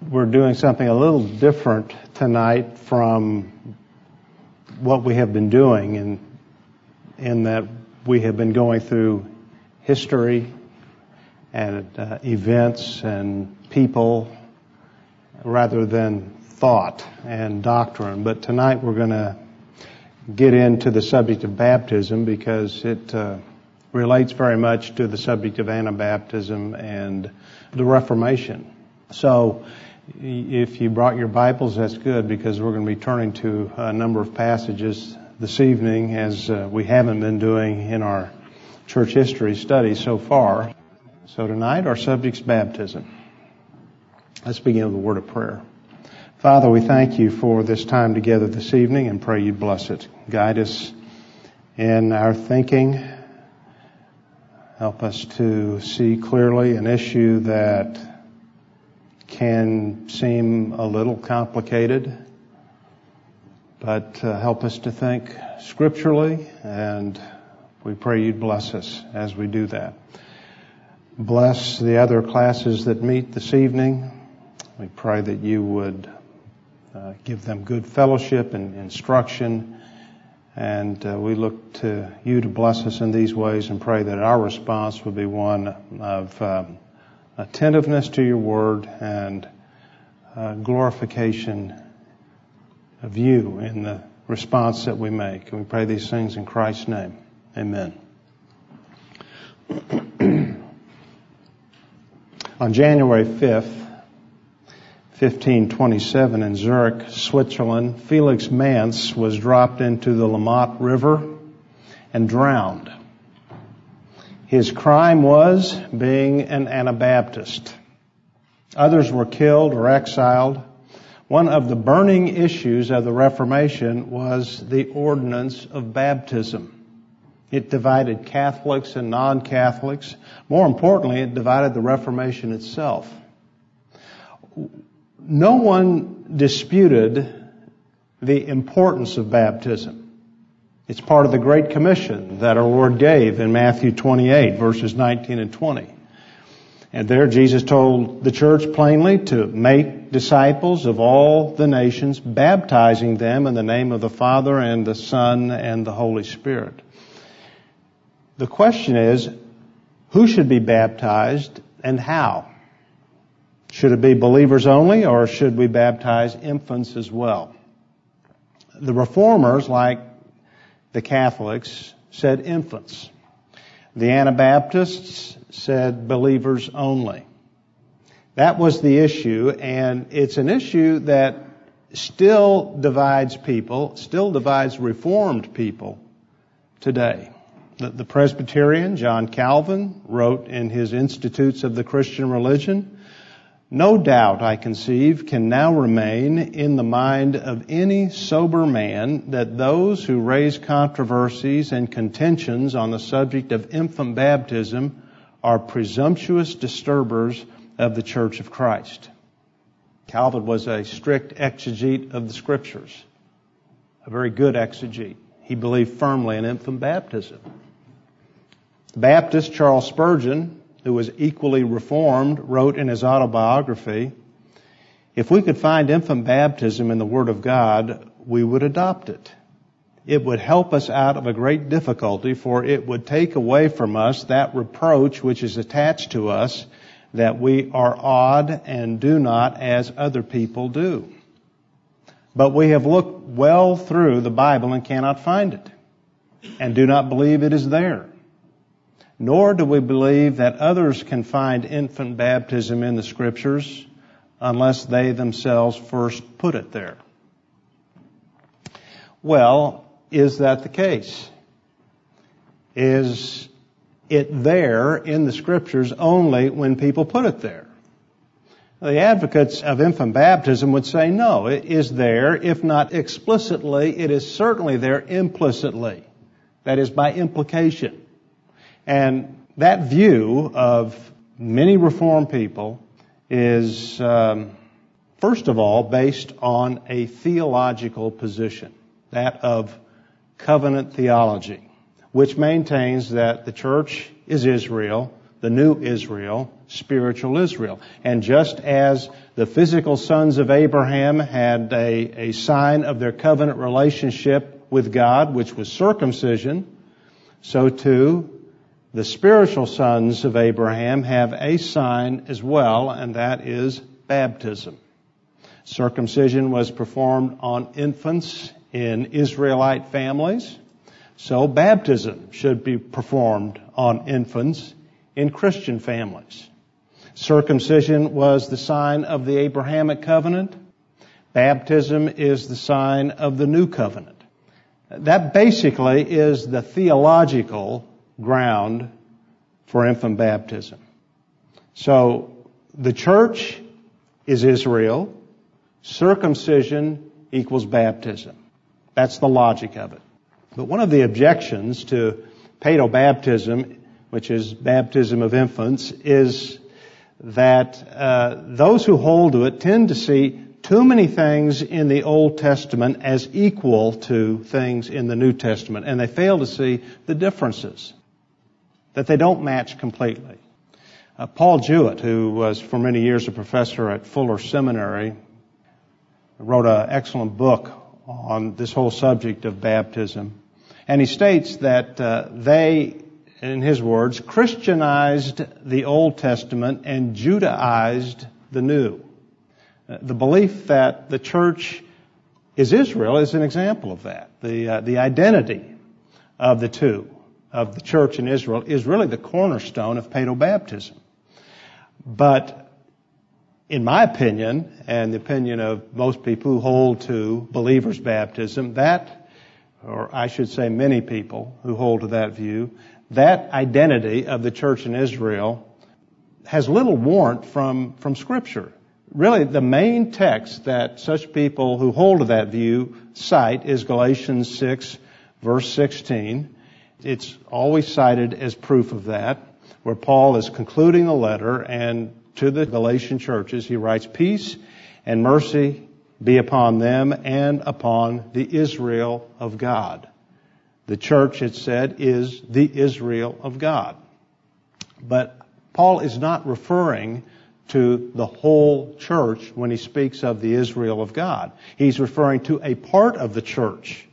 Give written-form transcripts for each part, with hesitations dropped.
we're doing something a little different tonight from what we have been doing in that we have been going through history and events and people rather than thought and doctrine. But tonight we're going to get into the subject of baptism because it relates very much to the subject of Anabaptism and the Reformation. So if you brought your Bibles, that's good, because we're going to be turning to a number of passages this evening, as we haven't been doing in our church history study so far. So tonight our subject's baptism. Let's begin with a word of prayer. Father, we thank you for this time together this evening and pray you bless it. Guide us in our thinking. Help us to see clearly an issue that can seem a little complicated, but help us to think scripturally, and we pray you'd bless us as we do that. Bless the other classes that meet this evening. We pray that you would give them good fellowship and instruction, and we look to you to bless us in these ways and pray that our response would be one of attentiveness to your word and glorification of you in the response that we make. And we pray these things in Christ's name. Amen. On January 5th, 1527, in Zurich, Switzerland, Felix Manz was dropped into the Lamont River and drowned. His crime was being an Anabaptist. Others were killed or exiled. One of the burning issues of the Reformation was the ordinance of baptism. It divided Catholics and non-Catholics. More importantly, it divided the Reformation itself. No one disputed the importance of baptism. It's part of the Great Commission that our Lord gave in Matthew 28, verses 19 and 20. And there Jesus told the church plainly to make disciples of all the nations, baptizing them in the name of the Father and the Son and the Holy Spirit. The question is, who should be baptized and how? Should it be believers only, or should we baptize infants as well? The Reformers, like the Catholics, said infants. The Anabaptists said believers only. That was the issue, and it's an issue that still divides people, still divides Reformed people today. The Presbyterian, John Calvin, wrote in his Institutes of the Christian Religion, "No doubt, I conceive, can now remain in the mind of any sober man that those who raise controversies and contentions on the subject of infant baptism are presumptuous disturbers of the Church of Christ." Calvin was a strict exegete of the Scriptures, a very good exegete. He believed firmly in infant baptism. The Baptist Charles Spurgeon, who was equally reformed, wrote in his autobiography, "If we could find infant baptism in the Word of God, we would adopt it. It would help us out of a great difficulty, for it would take away from us that reproach which is attached to us, that we are odd and do not as other people do. But we have looked well through the Bible and cannot find it, and do not believe it is there. Nor do we believe that others can find infant baptism in the Scriptures unless they themselves first put it there." Well, is that the case? Is it there in the Scriptures only when people put it there? The advocates of infant baptism would say no, it is there, if not explicitly, it is certainly there implicitly. That is, by implication. And that view of many Reformed people is, first of all, based on a theological position, that of covenant theology, which maintains that the church is Israel, the new Israel, spiritual Israel. And just as The physical sons of Abraham had a sign of their covenant relationship with God, which was circumcision. So too, the spiritual sons of Abraham have a sign as well, and that is baptism. Circumcision was performed on infants in Israelite families, so baptism should be performed on infants in Christian families. Circumcision was the sign of the Abrahamic covenant. Baptism is the sign of the new covenant. That basically is the theological ground for infant baptism. So the church is Israel. Circumcision equals baptism. That's the logic of it. But one of the objections to paedobaptism, which is baptism of infants, is that those who hold to it tend to see too many things in the Old Testament as equal to things in the New Testament, and they fail to see the differences, that they don't match completely. Paul Jewett, who was for many years a professor at Fuller Seminary, wrote an excellent book on this whole subject of baptism, and he states that they, in his words, Christianized the Old Testament and Judaized the New. The belief that the church is Israel is an example of that. The identity of the two, of the church and Israel, is really the cornerstone of paedobaptism. But in my opinion, and the opinion of most people who hold to believers' baptism, that, or I should say many people who hold to that view, that identity of the church in Israel has little warrant from Scripture. Really, the main text that such people who hold to that view cite is Galatians 6, verse 16. It's always cited as proof of that, where Paul is concluding the letter, and to the Galatian churches he writes, "Peace and mercy be upon them and upon the Israel of God." The church, it said, is the Israel of God. But Paul is not referring to the whole church when he speaks of the Israel of God. He's referring to a part of the church.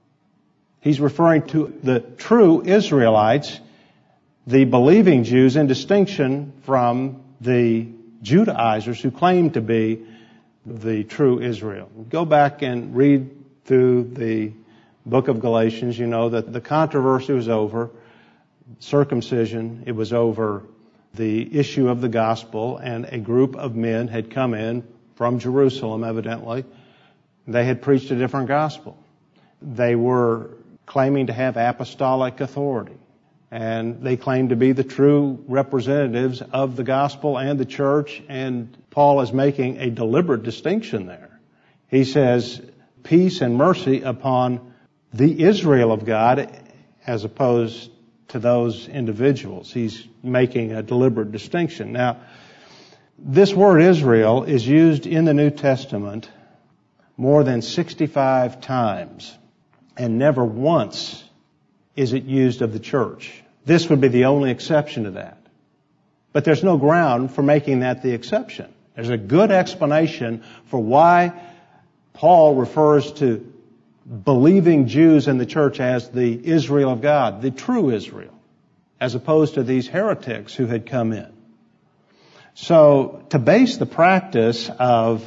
He's referring to the true Israelites, the believing Jews, in distinction from the Judaizers who claim to be the true Israel. Go back and read through the book of Galatians. You know that the controversy was over circumcision. It was over the issue of the gospel, and a group of men had come in from Jerusalem, evidently. They had preached a different gospel. They were claiming to have apostolic authority, and they claimed to be the true representatives of the gospel and the church, and Paul is making a deliberate distinction there. He says, peace and mercy upon the Israel of God, as opposed to those individuals. He's making a deliberate distinction. Now, this word Israel is used in the New Testament more than 65 times, and never once is it used of the church. This would be the only exception to that. But there's no ground for making that the exception. There's a good explanation for why Paul refers to believing Jews in the church as the Israel of God, the true Israel, as opposed to these heretics who had come in. So to base the practice of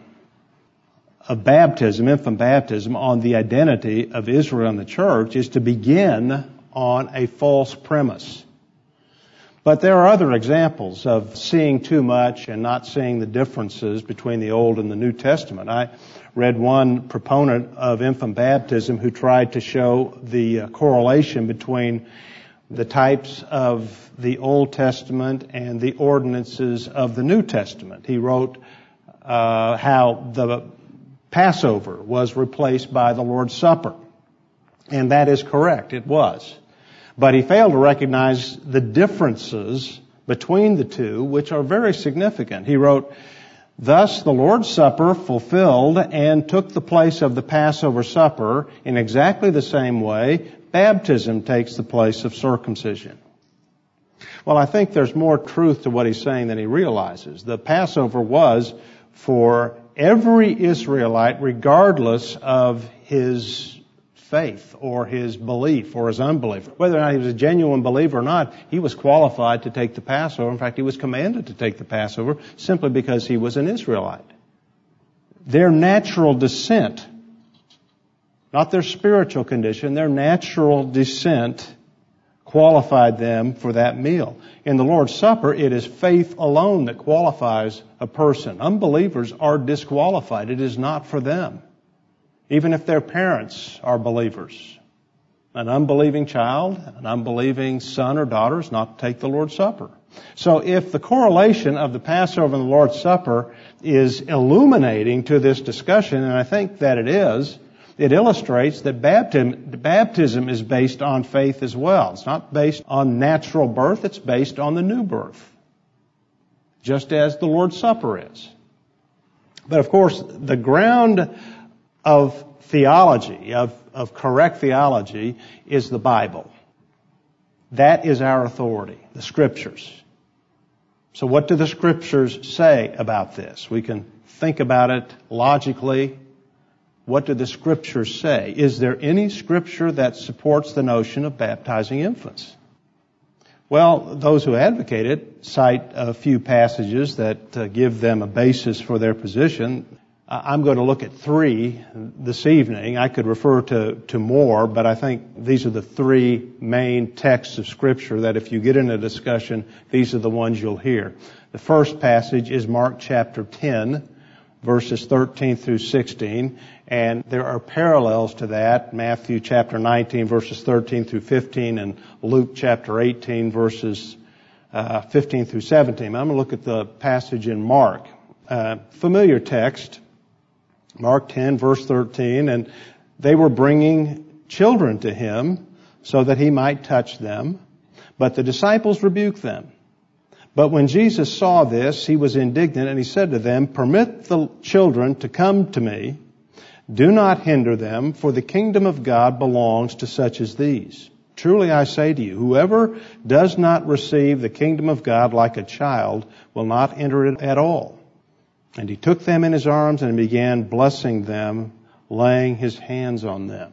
baptism, infant baptism, on the identity of Israel and the church is to begin on a false premise. But there are other examples of seeing too much and not seeing the differences between the Old and the New Testament. I read one proponent of infant baptism who tried to show the correlation between the types of the Old Testament and the ordinances of the New Testament. He wrote how the Passover was replaced by the Lord's Supper. And that is correct, it was. But he failed to recognize the differences between the two, which are very significant. He wrote, "Thus the Lord's Supper fulfilled and took the place of the Passover supper in exactly the same way baptism takes the place of circumcision." Well, I think there's more truth to what he's saying than he realizes. The Passover was for every Israelite, regardless of his faith or his belief or his unbelief. Whether or not he was a genuine believer or not, he was qualified to take the Passover. In fact, he was commanded to take the Passover simply because he was an Israelite. Their natural descent, not their spiritual condition, their natural descent qualified them for that meal. In the Lord's Supper, it is faith alone that qualifies a person. Unbelievers are disqualified. It is not for them. Even if their parents are believers. An unbelieving child, an unbelieving son or daughter is not to take the Lord's Supper. So if the correlation of the Passover and the Lord's Supper is illuminating to this discussion, and I think that it is, it illustrates that baptism is based on faith as well. It's not based on natural birth, it's based on the new birth. Just as the Lord's Supper is. But of course, the ground of theology, of correct theology, is the Bible. That is our authority, the Scriptures. So what do the Scriptures say about this? We can think about it logically. What do the Scriptures say? Is there any Scripture that supports the notion of baptizing infants? Well, those who advocate it cite a few passages that give them a basis for their position. I'm going to look at 3 this evening. I could refer to more, but I think these are the 3 main texts of Scripture that if you get in a discussion, these are the ones you'll hear. The first passage is Mark chapter 10, verses 13 through 16, and there are parallels to that, Matthew chapter 19, verses 13 through 15, and Luke chapter 18, verses 15 through 17. I'm going to look at the passage in Mark. Familiar text, Mark 10, verse 13, and they were bringing children to him so that he might touch them, but the disciples rebuked them. But when Jesus saw this, he was indignant, and he said to them, "Permit the children to come to me. Do not hinder them, for the kingdom of God belongs to such as these. Truly I say to you, whoever does not receive the kingdom of God like a child will not enter it at all." And he took them in his arms and began blessing them, laying his hands on them.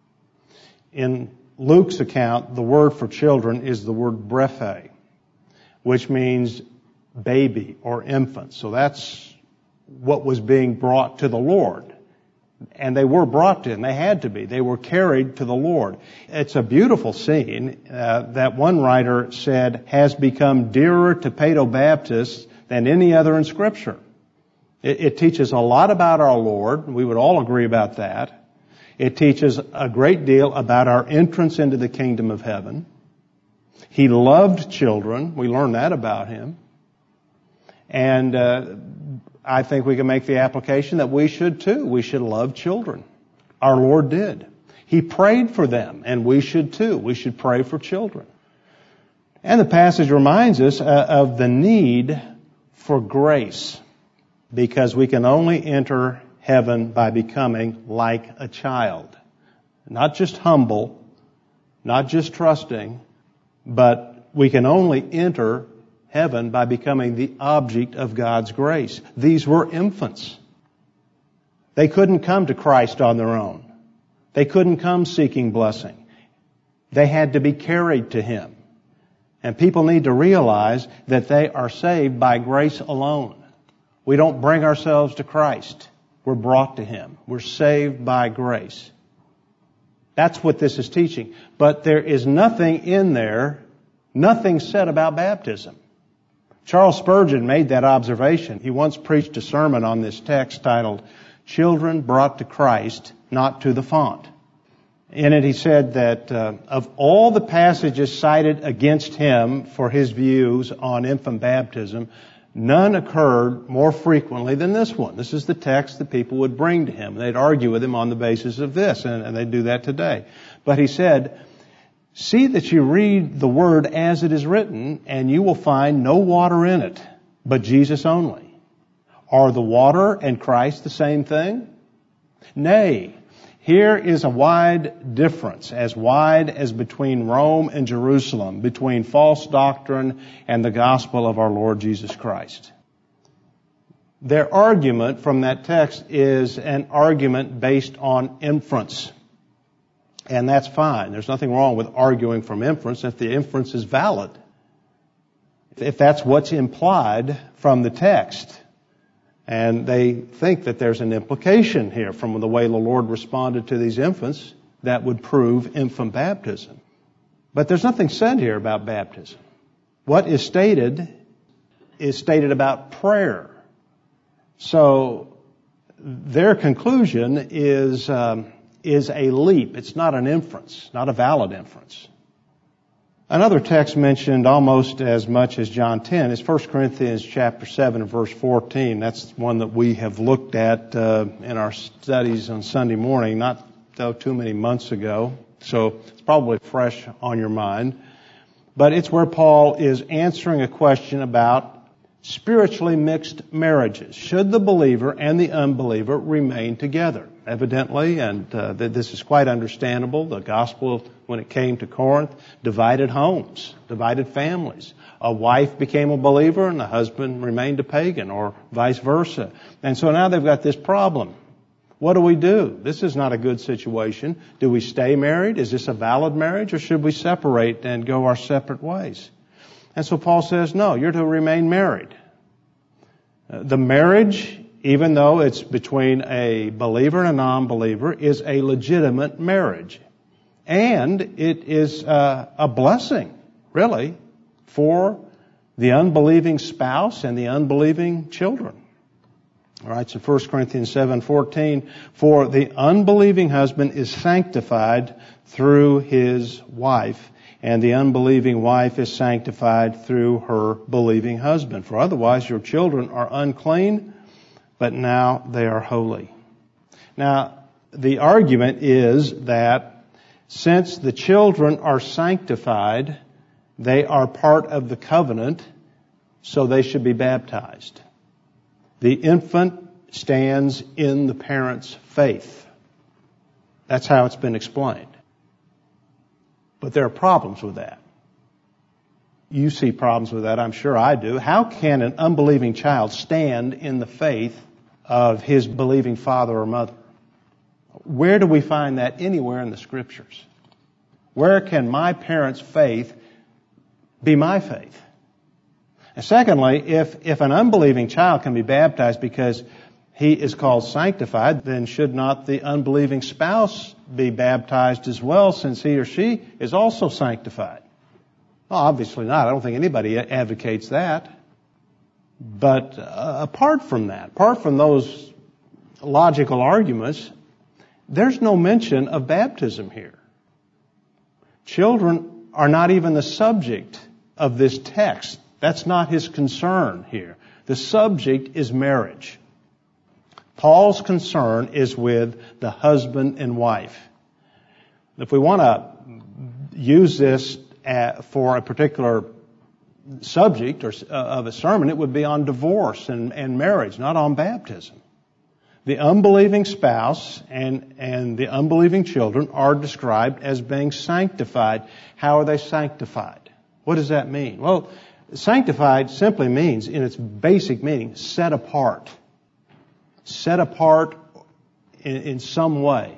In Luke's account, the word for children is the word brephe, which means baby or infant. So that's what was being brought to the Lord. And they were brought to him. They had to be. They were carried to the Lord. It's a beautiful scene that one writer said has become dearer to paedobaptists than any other in Scripture. It teaches a lot about our Lord. We would all agree about that. It teaches a great deal about our entrance into the kingdom of heaven. He loved children. We learn that about him. And I think we can make the application that we should too. We should love children. Our Lord did. He prayed for them, and we should too. We should pray for children. And the passage reminds us of the need for grace, because we can only enter heaven by becoming like a child. Not just humble, not just trusting, but we can only enter heaven by becoming the object of God's grace. These were infants. They couldn't come to Christ on their own. They couldn't come seeking blessing. They had to be carried to Him. And people need to realize that they are saved by grace alone. We don't bring ourselves to Christ. We're brought to Him. We're saved by grace. That's what this is teaching. But there is nothing in there, nothing said about baptism. Charles Spurgeon made that observation. He once preached a sermon on this text titled, "Children Brought to Christ, Not to the Font." In it he said that of all the passages cited against him for his views on infant baptism, none occurred more frequently than this one. This is the text that people would bring to him. They'd argue with him on the basis of this, and they do that today. But he said, "See that you read the word as it is written, and you will find no water in it, but Jesus only. Are the water and Christ the same thing? Nay, here is a wide difference, as wide as between Rome and Jerusalem, between false doctrine and the gospel of our Lord Jesus Christ." Their argument from that text is an argument based on inference. And that's fine. There's nothing wrong with arguing from inference if the inference is valid. If that's what's implied from the text. And they think that there's an implication here from the way the Lord responded to these infants that would prove infant baptism. But there's nothing said here about baptism. What is stated about prayer. So their conclusion is a leap. It's not an inference, not a valid inference. Another text mentioned almost as much as John 10 is 1 Corinthians chapter 7 verse 14. That's one that we have looked at in our studies on Sunday morning, not though too many months ago. So it's probably fresh on your mind. But it's where Paul is answering a question about spiritually mixed marriages. Should the believer and the unbeliever remain together? Evidently, and this is quite understandable, the gospel, when it came to Corinth, divided homes, divided families. A wife became a believer and the husband remained a pagan, or vice versa. And so now they've got this problem. What do? This is not a good situation. Do we stay married? Is this a valid marriage, or should we separate and go our separate ways? And so Paul says, no, you're to remain married. The marriage, even though it's between a believer and a non-believer, is a legitimate marriage. And it is a blessing, really, for the unbelieving spouse and the unbelieving children. All right, so 1 Corinthians 7:14, for the unbelieving husband is sanctified through his wife, and the unbelieving wife is sanctified through her believing husband. For otherwise your children are unclean, but now they are holy. Now, the argument is that since the children are sanctified, they are part of the covenant, so they should be baptized. The infant stands in the parent's faith. That's how it's been explained. But there are problems with that. You see problems with that, I'm sure I do. How can an unbelieving child stand in the faith of his believing father or mother? Where do we find that anywhere in the Scriptures? Where can my parent's faith be my faith? And secondly, if an unbelieving child can be baptized because he is called sanctified, then should not the unbelieving spouse be baptized as well, since he or she is also sanctified? Well, obviously not. I don't think anybody advocates that. But apart from that, apart from those logical arguments, there's no mention of baptism here. Children are not even the subject of this text. That's not his concern here. The subject is marriage. Paul's concern is with the husband and wife. If we want to use this for a particular subject or of a sermon, it would be on divorce and marriage, not on baptism. The unbelieving spouse and the unbelieving children are described as being sanctified. How are they sanctified? What does that mean? Well, sanctified simply means, in its basic meaning, set apart. Set apart in some way.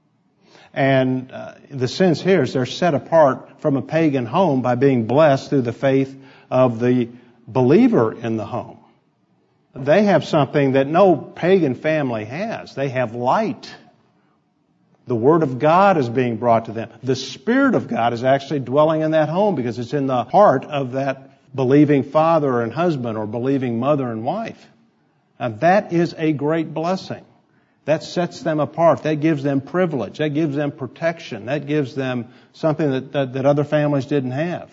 And the sense here is they're set apart from a pagan home by being blessed through the faith of the believer in the home. They have something that no pagan family has. They have light. The Word of God is being brought to them. The Spirit of God is actually dwelling in that home because it's in the heart of that believing father and husband or believing mother and wife. Now that is a great blessing. That sets them apart. That gives them privilege. That gives them protection. That gives them something that other families didn't have.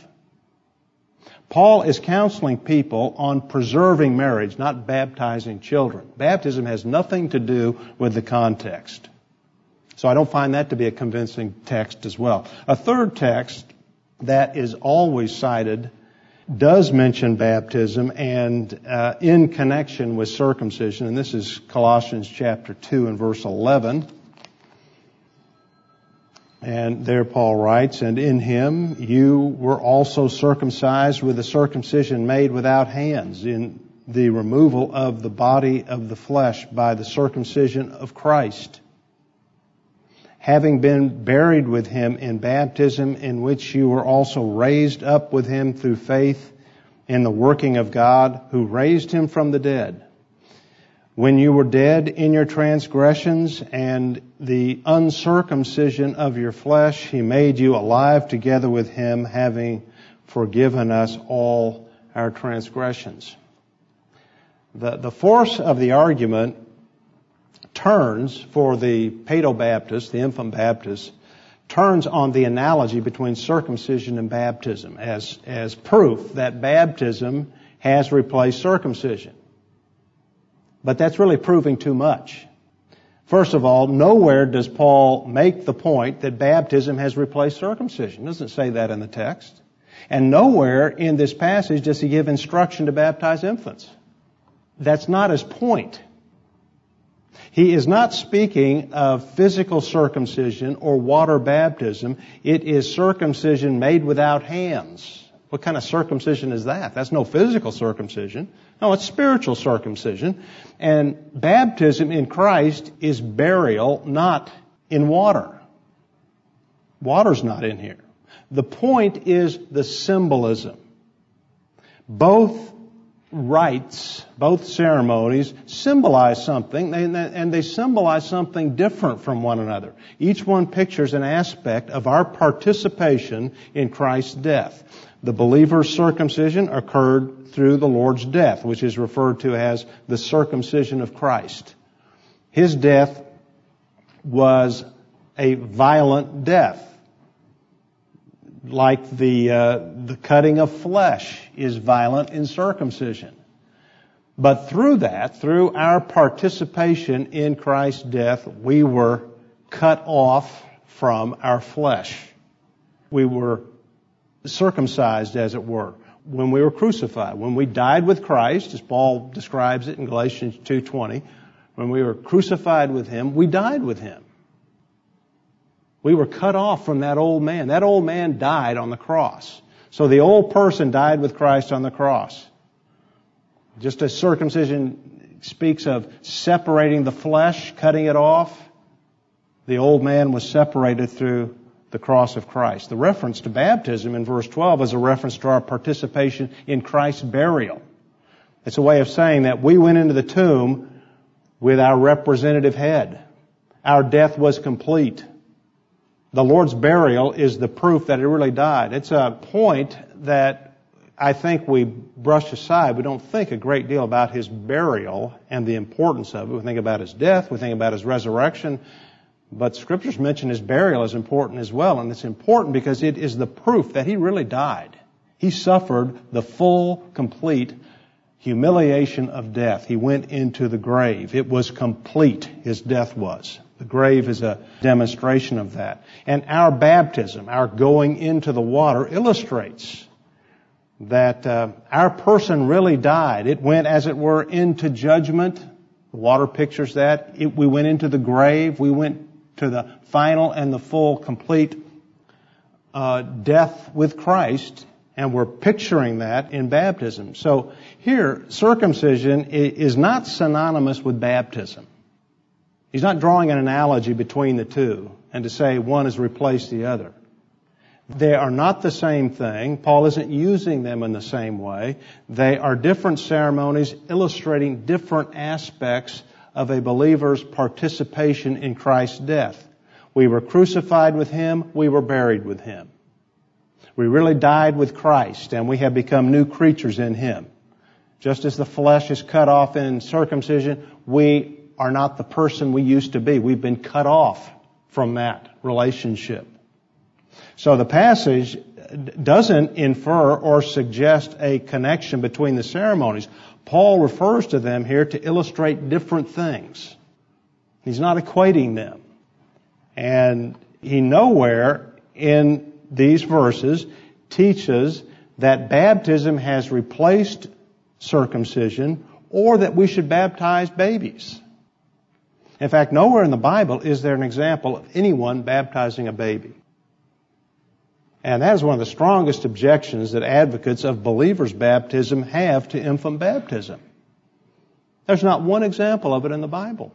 Paul is counseling people on preserving marriage, not baptizing children. Baptism has nothing to do with the context. So I don't find that to be a convincing text as well. A third text that is always cited does mention baptism and in connection with circumcision, and this is Colossians chapter 2 and verse 11. And there Paul writes, and in him you were also circumcised with a circumcision made without hands, in the removal of the body of the flesh by the circumcision of Christ. Having been buried with him in baptism, in which you were also raised up with him through faith in the working of God, who raised him from the dead. When you were dead in your transgressions and the uncircumcision of your flesh, he made you alive together with him, having forgiven us all our transgressions. The force of the argument turns for the Paedo-Baptist, the infant Baptist, turns on the analogy between circumcision and baptism as proof that baptism has replaced circumcision. But that's really proving too much. First of all, nowhere does Paul make the point that baptism has replaced circumcision. He doesn't say that in the text. And nowhere in this passage does he give instruction to baptize infants. That's not his point. He is not speaking of physical circumcision or water baptism. It is circumcision made without hands. What kind of circumcision is that? That's no physical circumcision. No, it's spiritual circumcision. And baptism in Christ is burial, not in water. Water's not in here. The point is the symbolism. Both rites, both ceremonies symbolize something, and they symbolize something different from one another. Each one pictures an aspect of our participation in Christ's death. The believer's circumcision occurred through the Lord's death, which is referred to as the circumcision of Christ. His death was a violent death, like the cutting of flesh is violent in circumcision. But through that, through our participation in Christ's death, we were cut off from our flesh. We were circumcised, as it were, when we were crucified. When we died with Christ, as Paul describes it in Galatians 2:20, when we were crucified with him, we died with him. We were cut off from that old man. That old man died on the cross. So the old person died with Christ on the cross. Just as circumcision speaks of separating the flesh, cutting it off, the old man was separated through the cross of Christ. The reference to baptism in verse 12 is a reference to our participation in Christ's burial. It's a way of saying that we went into the tomb with our representative head. Our death was complete. The Lord's burial is the proof that He really died. It's a point that I think we brush aside. We don't think a great deal about His burial and the importance of it. We think about His death. We think about His resurrection. But Scriptures mention His burial as important as well. And it's important because it is the proof that He really died. He suffered the full, complete humiliation of death. He went into the grave. It was complete, His death was. The grave is a demonstration of that. And our baptism, our going into the water, illustrates that our person really died. It went, as it were, into judgment. The water pictures that. We went into the grave. We went to the final and the full, complete death with Christ. And we're picturing that in baptism. So here, circumcision is not synonymous with baptism. He's not drawing an analogy between the two and to say one has replaced the other. They are not the same thing. Paul isn't using them in the same way. They are different ceremonies illustrating different aspects of a believer's participation in Christ's death. We were crucified with Him. We were buried with Him. We really died with Christ, and we have become new creatures in Him. Just as the flesh is cut off in circumcision, we are not the person we used to be. We've been cut off from that relationship. So the passage doesn't infer or suggest a connection between the ceremonies. Paul refers to them here to illustrate different things. He's not equating them. And he nowhere in these verses teaches that baptism has replaced circumcision or that we should baptize babies. In fact, nowhere in the Bible is there an example of anyone baptizing a baby. And that is one of the strongest objections that advocates of believers' baptism have to infant baptism. There's not one example of it in the Bible.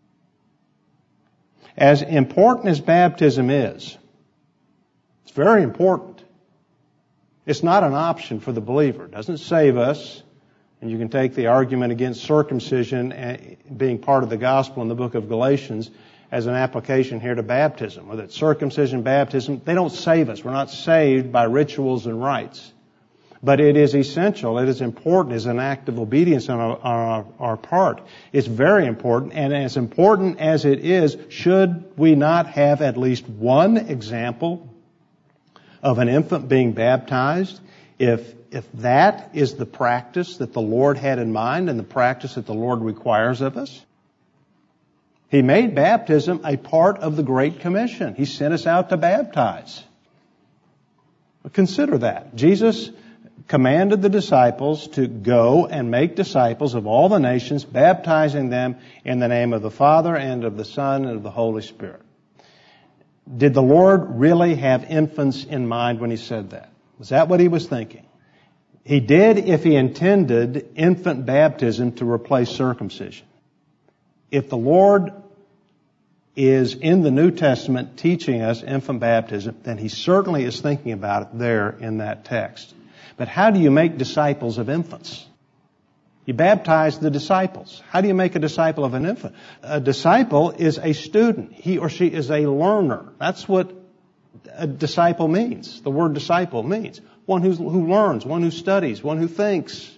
As important as baptism is, it's very important. It's not an option for the believer. It doesn't save us. And you can take the argument against circumcision being part of the gospel in the book of Galatians as an application here to baptism. Whether it's circumcision, baptism, they don't save us. We're not saved by rituals and rites. But it is essential. It is important as an act of obedience on our part. It's very important. And as important as it is, should we not have at least one example of an infant being baptized? If that is the practice that the Lord had in mind and the practice that the Lord requires of us, He made baptism a part of the Great Commission. He sent us out to baptize. Consider that. Jesus commanded the disciples to go and make disciples of all the nations, baptizing them in the name of the Father and of the Son and of the Holy Spirit. Did the Lord really have infants in mind when He said that? Was that what He was thinking? He did if He intended infant baptism to replace circumcision. If the Lord is in the New Testament teaching us infant baptism, then He certainly is thinking about it there in that text. But how do you make disciples of infants? You baptize the disciples. How do you make a disciple of an infant? A disciple is a student. He or she is a learner. That's what a disciple means. The word disciple means one who learns, one who studies, one who thinks.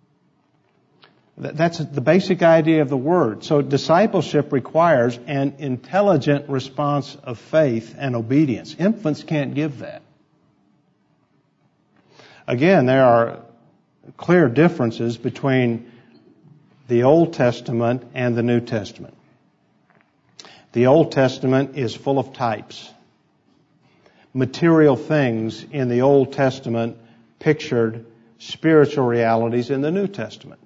That's the basic idea of the word. So discipleship requires an intelligent response of faith and obedience. Infants can't give that. Again, there are clear differences between the Old Testament and the New Testament. The Old Testament is full of types. Material things in the Old Testament pictured spiritual realities in the New Testament.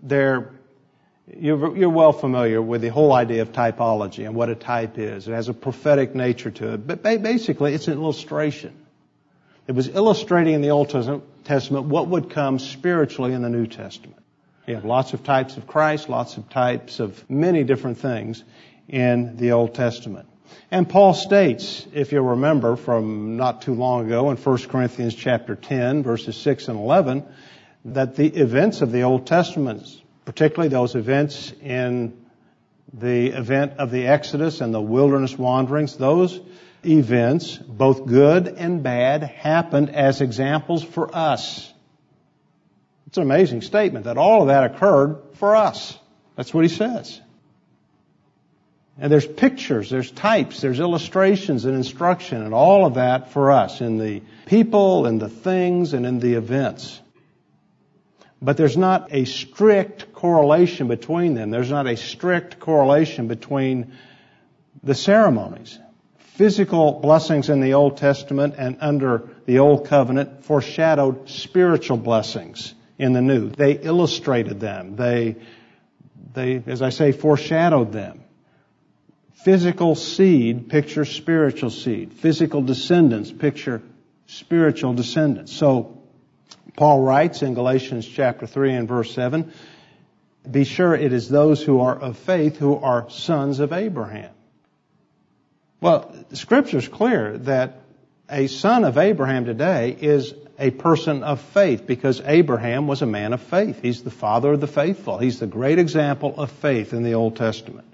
You're well familiar with the whole idea of typology and what a type is. It has a prophetic nature to it. But basically, it's an illustration. It was illustrating in the Old Testament what would come spiritually in the New Testament. You have lots of types of Christ, lots of types of many different things in the Old Testament. And Paul states, if you'll remember from not too long ago in 1 Corinthians chapter 10, verses 6 and 11, that the events of the Old Testament, particularly those events in the event of the Exodus and the wilderness wanderings, those events, both good and bad, happened as examples for us. It's an amazing statement that all of that occurred for us. That's what he says. And there's pictures, there's types, there's illustrations and instruction and all of that for us in the people, in the things, and in the events. But there's not a strict correlation between them. There's not a strict correlation between the ceremonies. Physical blessings in the Old Testament and under the Old Covenant foreshadowed spiritual blessings in the New. They illustrated them. They, as I say, foreshadowed them. Physical seed pictures spiritual seed. Physical descendants picture spiritual descendants. So Paul writes in Galatians chapter 3 and verse 7, be sure it is those who are of faith who are sons of Abraham. Well, Scripture is clear that a son of Abraham today is a person of faith because Abraham was a man of faith. He's the father of the faithful. He's the great example of faith in the Old Testament.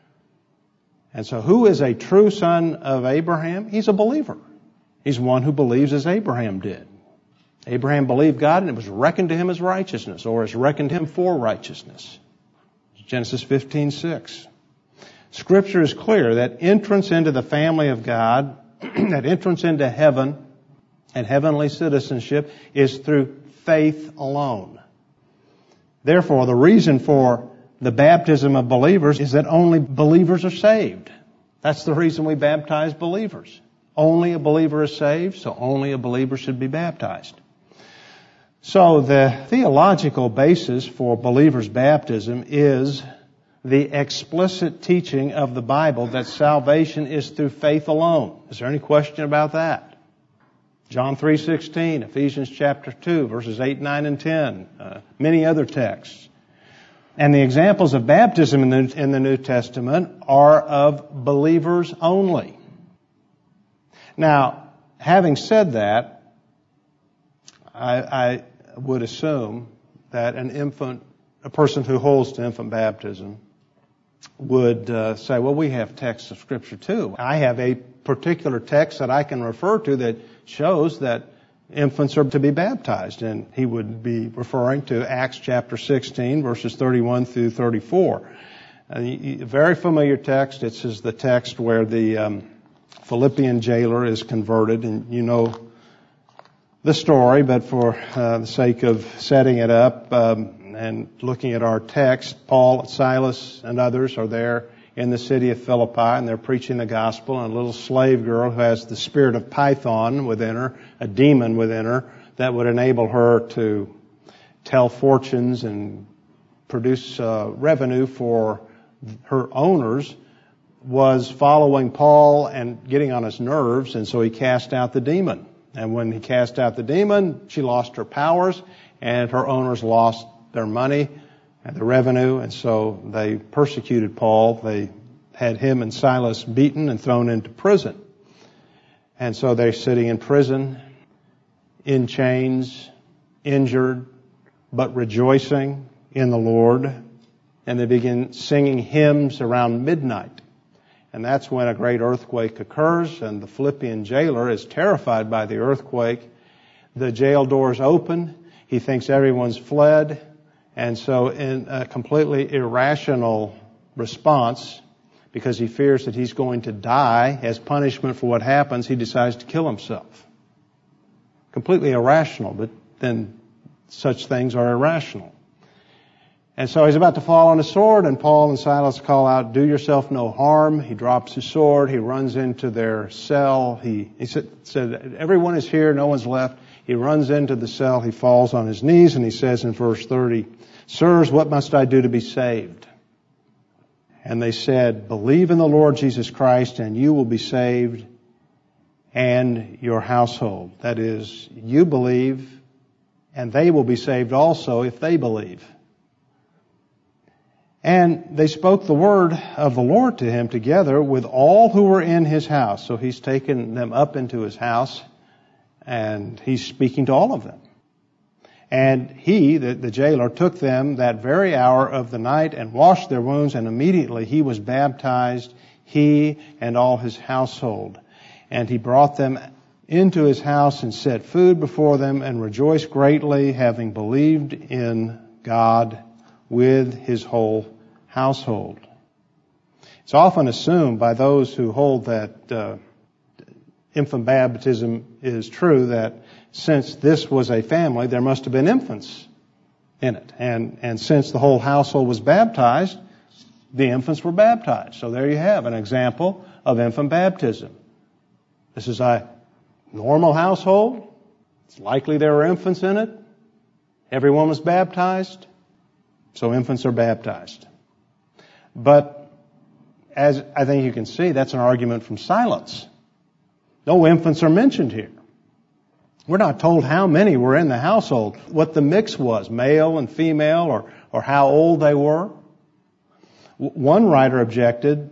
And so who is a true son of Abraham? He's a believer. He's one who believes as Abraham did. Abraham believed God and it was reckoned to him as righteousness, or is reckoned to him for righteousness. Genesis 15:6. Scripture is clear that entrance into the family of God, that entrance into heaven and heavenly citizenship is through faith alone. Therefore, the reason for the baptism of believers is that only believers are saved. That's the reason we baptize believers. Only a believer is saved, so only a believer should be baptized. So the theological basis for believers' baptism is the explicit teaching of the Bible that salvation is through faith alone. Is there any question about that? John 3:16, Ephesians chapter 2, verses 8, 9, and 10, many other texts. And the examples of baptism in the New Testament are of believers only. Now, having said that, I would assume that a person who holds to infant baptism would say, well, we have texts of Scripture too. I have a particular text that I can refer to that shows that infants are to be baptized. And he would be referring to Acts chapter 16, verses 31 through 34. A very familiar text. It's the text where the Philippian jailer is converted. And you know the story, but for the sake of setting it up and looking at our text, Paul, Silas, and others are there in the city of Philippi, and they're preaching the gospel, and a little slave girl who has the spirit of Python within her, a demon within her, that would enable her to tell fortunes and produce revenue for her owners, was following Paul and getting on his nerves, and so he cast out the demon. And when he cast out the demon, she lost her powers, and her owners lost their money and the revenue, and so they persecuted Paul. They had him and Silas beaten and thrown into prison. And so they're sitting in prison, in chains, injured, but rejoicing in the Lord. And they begin singing hymns around midnight. And that's when a great earthquake occurs, and the Philippian jailer is terrified by the earthquake. The jail doors open. He thinks everyone's fled. And so in a completely irrational response, because he fears that he's going to die as punishment for what happens, he decides to kill himself. Completely irrational, but then such things are irrational. And so he's about to fall on a sword, and Paul and Silas call out, "Do yourself no harm." He drops his sword. He runs into their cell. He said, "Everyone is here. No one's left." He runs into the cell. He falls on his knees, and he says in verse 30, "Sirs, what must I do to be saved?" And they said, "Believe in the Lord Jesus Christ, and you will be saved, and your household." That is, you believe, and they will be saved also if they believe. And they spoke the word of the Lord to him together with all who were in his house. So he's taken them up into his house, and he's speaking to all of them. And he, the jailer, took them that very hour of the night and washed their wounds, and immediately he was baptized, he and all his household. And he brought them into his house and set food before them and rejoiced greatly, having believed in God with his whole household. It's often assumed by those who hold that infant baptism is true that since this was a family, there must have been infants in it. And since the whole household was baptized, the infants were baptized. So there you have an example of infant baptism. This is a normal household. It's likely there were infants in it. Everyone was baptized. So infants are baptized. But as I think you can see, that's an argument from silence. No infants are mentioned here. We're not told how many were in the household, what the mix was, male and female, or how old they were. One writer objected,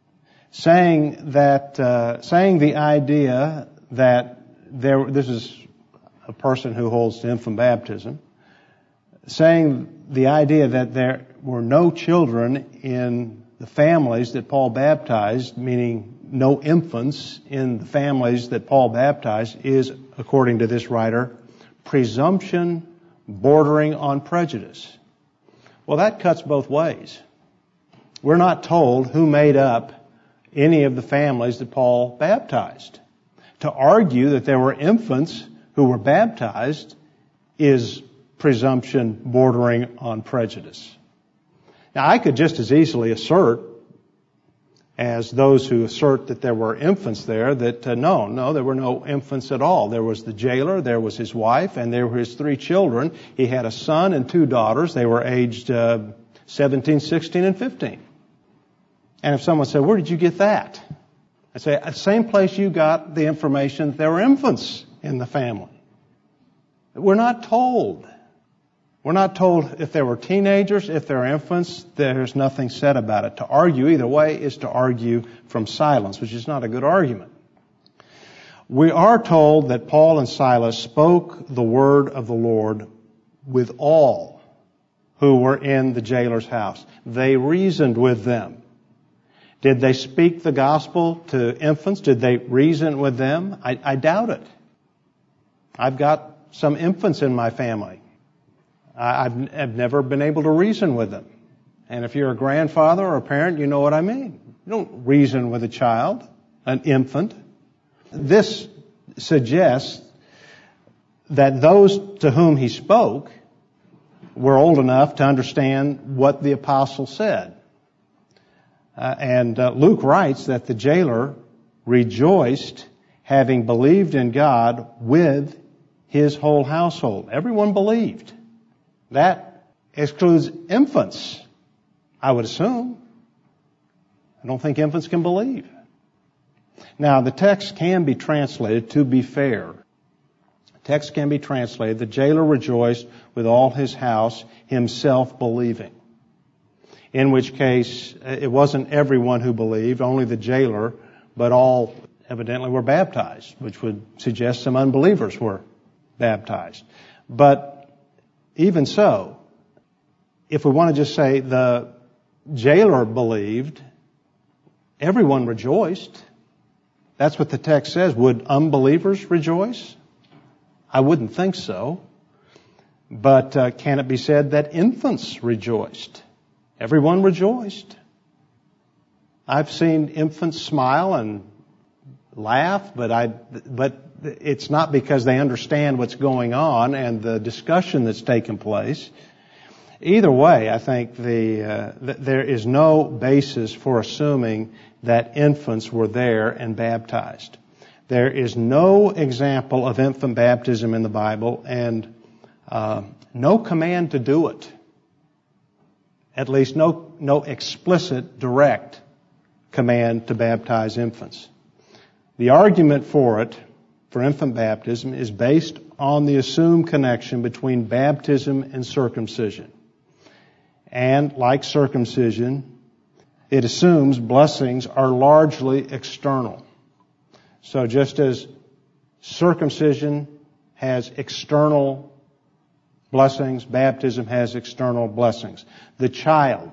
saying the idea that this is a person who holds to infant baptism, saying the idea that there were no children in the families that Paul baptized, meaning no infants in the families that Paul baptized, is, according to this writer, presumption bordering on prejudice. Well, that cuts both ways. We're not told who made up any of the families that Paul baptized. To argue that there were infants who were baptized is presumption bordering on prejudice. Now, I could just as easily assert, as those who assert that there were infants there, that no, there were no infants at all. There was the jailer, there was his wife, and there were his 3 children. He had a son and 2 daughters. They were aged 17, 16, and 15. And if someone said, "Where did you get that?" I'd say, "At the same place you got the information that there were infants in the family." We're not told. We're not told if they were teenagers, if they're infants. There's nothing said about it. To argue either way is to argue from silence, which is not a good argument. We are told that Paul and Silas spoke the word of the Lord with all who were in the jailer's house. They reasoned with them. Did they speak the gospel to infants? Did they reason with them? I doubt it. I've got some infants in my family. I've never been able to reason with them. And if you're a grandfather or a parent, you know what I mean. You don't reason with a child, an infant. This suggests that those to whom he spoke were old enough to understand what the apostle said. And Luke writes that the jailer rejoiced, having believed in God with his whole household. Everyone believed. That excludes infants, I would assume. I don't think infants can believe. Now, the text can be translated, to be fair. The text can be translated, the jailer rejoiced with all his house, himself believing. In which case, it wasn't everyone who believed, only the jailer, but all evidently were baptized, which would suggest some unbelievers were baptized. But even so, if we want to just say the jailer believed, everyone rejoiced. That's what the text says. Would unbelievers rejoice? I wouldn't think so. But can it be said that infants rejoiced? Everyone rejoiced. I've seen infants smile and laugh, but it's not because they understand what's going on and the discussion that's taken place. Either way, I think there is no basis for assuming that infants were there and baptized. There is no example of infant baptism in the Bible and no command to do it. At least no explicit, direct command to baptize infants. The argument for infant baptism, is based on the assumed connection between baptism and circumcision. And like circumcision, it assumes blessings are largely external. So just as circumcision has external blessings, baptism has external blessings. The child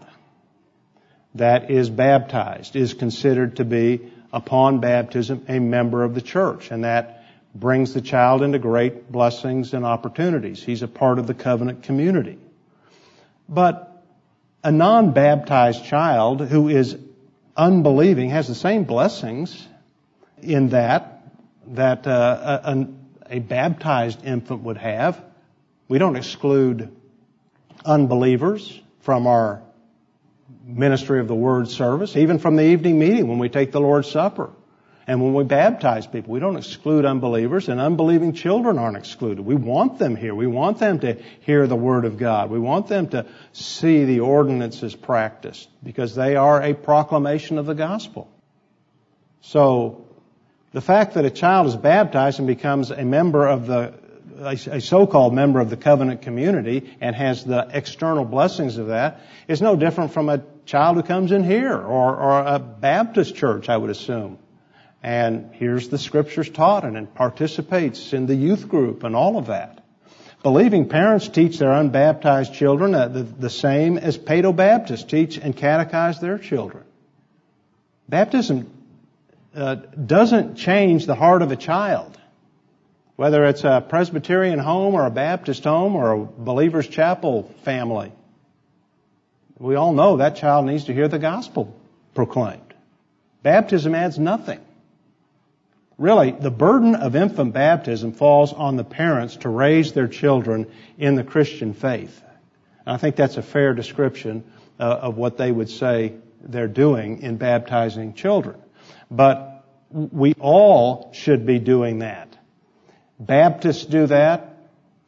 that is baptized is considered to be, upon baptism, a member of the church. And that brings the child into great blessings and opportunities. He's a part of the covenant community. But a non-baptized child who is unbelieving has the same blessings in that a baptized infant would have. We don't exclude unbelievers from our ministry of the Word service, even from the evening meeting when we take the Lord's Supper. And when we baptize people, we don't exclude unbelievers, and unbelieving children aren't excluded. We want them here. We want them to hear the Word of God. We want them to see the ordinances practiced, because they are a proclamation of the gospel. So, the fact that a child is baptized and becomes a member of a so-called member of the covenant community and has the external blessings of that is no different from a child who comes in here or a Baptist church, I would assume, and hears the scriptures taught and participates in the youth group and all of that. Believing parents teach their unbaptized children the same as Paedo-Baptists teach and catechize their children. Baptism doesn't change the heart of a child. Whether it's a Presbyterian home or a Baptist home or a Believer's Chapel family, we all know that child needs to hear the gospel proclaimed. Baptism adds nothing. Really, the burden of infant baptism falls on the parents to raise their children in the Christian faith. And I think that's a fair description of what they would say they're doing in baptizing children. But we all should be doing that. Baptists do that.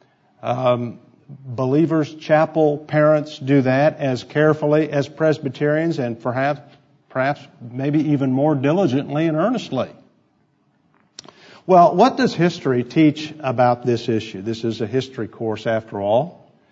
Believers' Chapel parents do that as carefully as Presbyterians, and perhaps maybe even more diligently and earnestly. Well, what does history teach about this issue? This is a history course after all.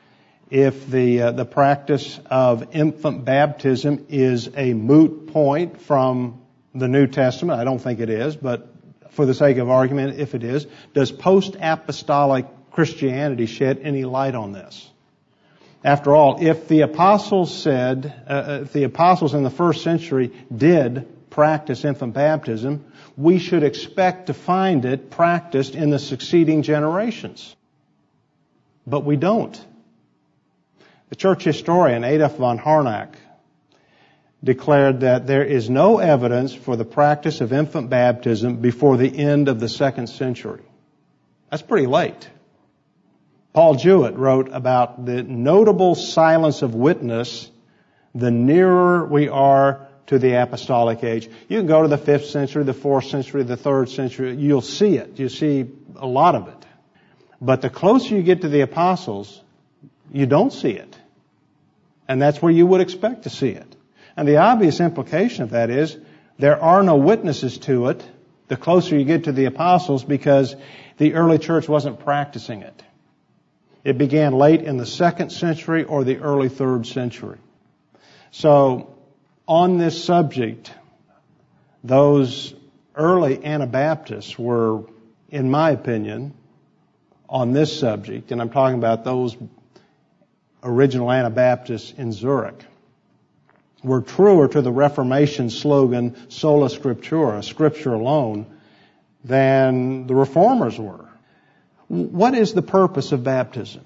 if the practice of infant baptism is a moot point from the New Testament. I don't think it is, but for the sake of argument, if it is, does post-apostolic Christianity shed any light on this? After all, if the apostles in the first century did practice infant baptism, we should expect to find it practiced in the succeeding generations. But we don't. The church historian Adolf von Harnack declared that there is no evidence for the practice of infant baptism before the end of the second century. That's pretty late. Paul Jewett wrote about the notable silence of witness the nearer we are to the apostolic age. You can go to the 5th century, the 4th century, the 3rd century. You'll see it. You see a lot of it. But the closer you get to the apostles, you don't see it. And that's where you would expect to see it. And the obvious implication of that is there are no witnesses to it the closer you get to the apostles because the early church wasn't practicing it. It began late in the 2nd century or the early 3rd century. So on this subject, those early Anabaptists were, in my opinion, on this subject, and I'm talking about those original Anabaptists in Zurich, were truer to the Reformation slogan, sola scriptura, Scripture alone, than the Reformers were. What is the purpose of baptism?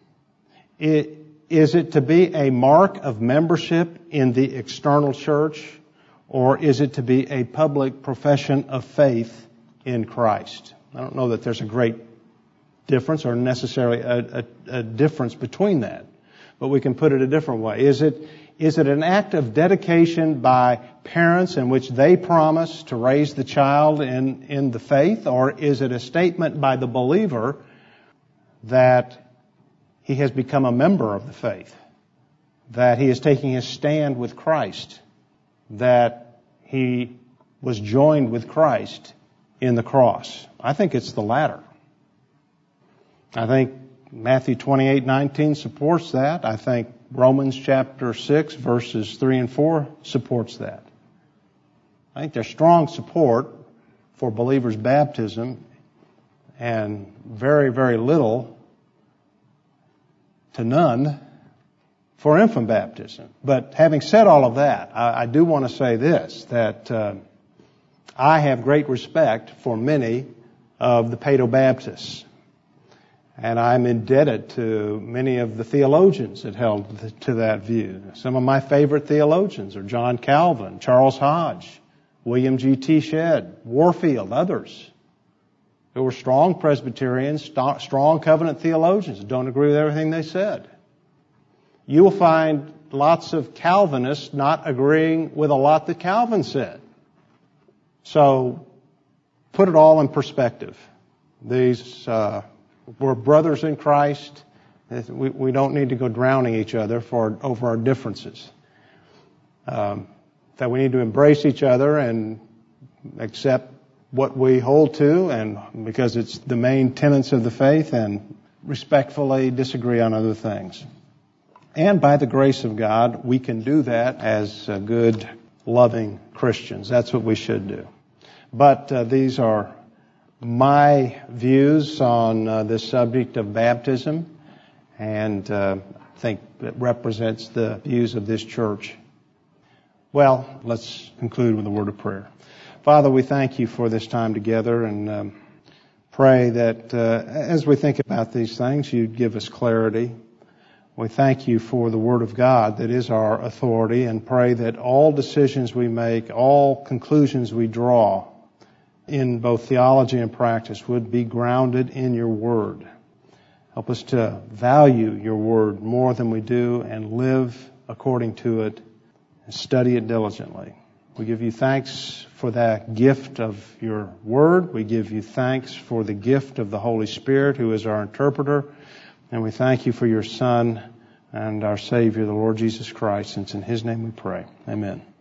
Is it to be a mark of membership in the external church, or is it to be a public profession of faith in Christ? I don't know that there's a great difference or necessarily a difference between that, but we can put it a different way. Is it an act of dedication by parents in which they promise to raise the child in the faith, or is it a statement by the believer that he has become a member of the faith, that he is taking his stand with Christ, that he was joined with Christ in the cross? I think it's the latter. I think Matthew 28:19 supports that. I think Romans chapter 6 verses 3 and 4 supports that. I think there's strong support for believers' baptism and very, very little to none for infant baptism. But having said all of that, I do want to say this, that I have great respect for many of the Paedobaptists. And I'm indebted to many of the theologians that held to that view. Some of my favorite theologians are John Calvin, Charles Hodge, William G.T. Shedd, Warfield, others who were strong Presbyterians, strong covenant theologians. Don't agree with everything they said. You will find lots of Calvinists not agreeing with a lot that Calvin said. So put it all in perspective. These we're brothers in Christ. We don't need to go drowning each other over our differences. That we need to embrace each other and accept what we hold to, and because it's the main tenets of the faith, and respectfully disagree on other things. And by the grace of God, we can do that as good, loving Christians. That's what we should do. But these are my views on this subject of baptism, and I think it represents the views of this church. Well, let's conclude with a word of prayer. Father, we thank you for this time together, and pray that as we think about these things, you'd give us clarity. We thank you for the Word of God that is our authority, and pray that all decisions we make, all conclusions we draw in both theology and practice would be grounded in your Word. Help us to value your Word more than we do and live according to it and study it diligently. We give you thanks for that gift of your Word. We give you thanks for the gift of the Holy Spirit, who is our interpreter. And we thank you for your Son and our Savior, the Lord Jesus Christ. And it's in His name we pray. Amen.